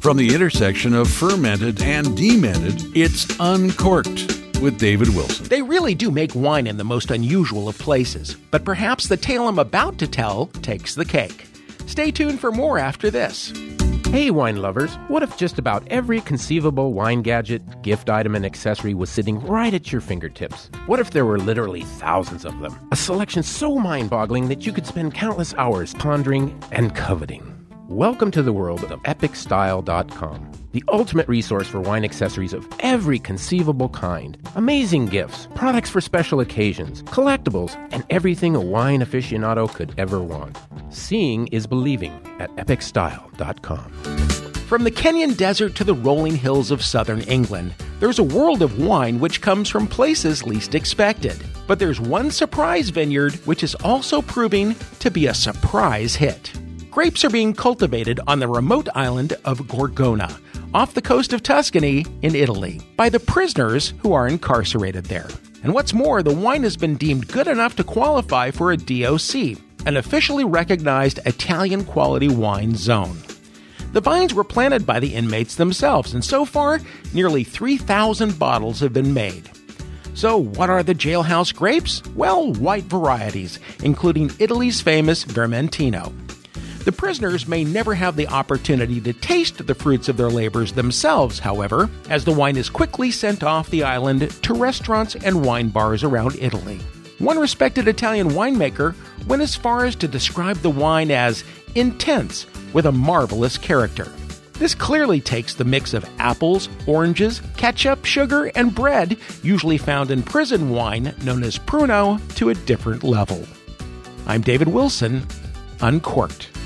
From the intersection of fermented and demented, it's Uncorked with David Wilson. They really do make wine in the most unusual of places, but perhaps the tale I'm about to tell takes the cake. Stay tuned for more after this. Hey, wine lovers, what if just about every conceivable wine gadget, gift item, and accessory was sitting right at your fingertips? What if there were literally thousands of them? A selection so mind-boggling that you could spend countless hours pondering and coveting. Welcome to the world of EpicStyle.com, the ultimate resource for wine accessories of every conceivable kind. Amazing gifts, products for special occasions, collectibles, and everything a wine aficionado could ever want. Seeing is believing at EpicStyle.com. From the Kenyan desert to the rolling hills of southern England, there's a world of wine which comes from places least expected. But there's one surprise vineyard which is also proving to be a surprise hit. Grapes are being cultivated on the remote island of Gorgona, off the coast of Tuscany in Italy, by the prisoners who are incarcerated there. And what's more, the wine has been deemed good enough to qualify for a DOC, an officially recognized Italian quality wine zone. The vines were planted by the inmates themselves, and so far, nearly 3,000 bottles have been made. So what are the jailhouse grapes? Well, white varieties, including Italy's famous Vermentino. The prisoners may never have the opportunity to taste the fruits of their labors themselves, however, as the wine is quickly sent off the island to restaurants and wine bars around Italy. One respected Italian winemaker went as far as to describe the wine as intense with a marvelous character. This clearly takes the mix of apples, oranges, ketchup, sugar, and bread, usually found in prison wine known as Pruno, to a different level. I'm David Wilson, Uncorked.